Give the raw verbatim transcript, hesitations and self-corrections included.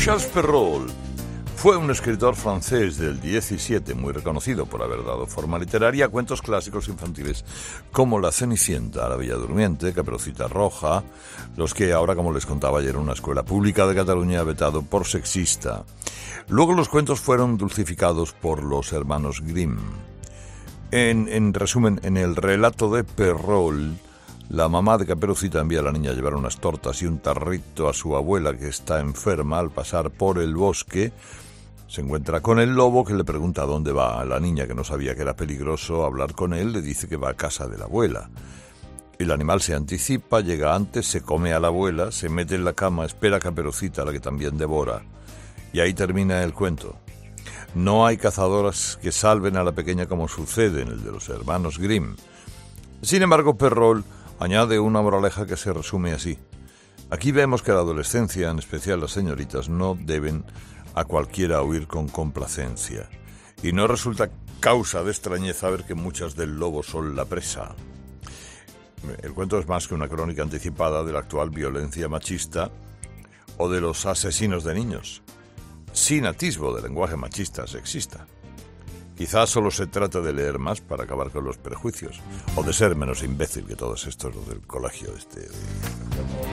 Charles Perrault fue un escritor francés del diecisiete muy reconocido por haber dado forma literaria a cuentos clásicos infantiles como La Cenicienta, La Bella Durmiente, Caperucita Roja, los que ahora, como les contaba ayer, una escuela pública de Cataluña ha vetado por sexista. Luego los cuentos fueron dulcificados por los hermanos Grimm. En, en resumen, en el relato de Perrault, la mamá de Caperucita envía a la niña a llevar unas tortas y un tarrito a su abuela que está enferma. Al pasar por el bosque se encuentra con el lobo, que le pregunta a dónde va. A la niña, que no sabía que era peligroso hablar con él, le dice que va a casa de la abuela. El animal se anticipa, llega antes, se come a la abuela, se mete en la cama, espera a Caperucita, a la que también devora. Y ahí termina el cuento. No hay cazadoras que salven a la pequeña como sucede en el de los hermanos Grimm. Sin embargo, Perrault añade una moraleja que se resume así. Aquí vemos que la adolescencia, en especial las señoritas, no deben a cualquiera huir con complacencia. Y no resulta causa de extrañeza ver que muchas del lobo son la presa. El cuento es más que una crónica anticipada de la actual violencia machista o de los asesinos de niños, sin atisbo de lenguaje machista sexista. Quizás solo se trata de leer más para acabar con los prejuicios, o de ser menos imbécil que todos estos los del colegio este.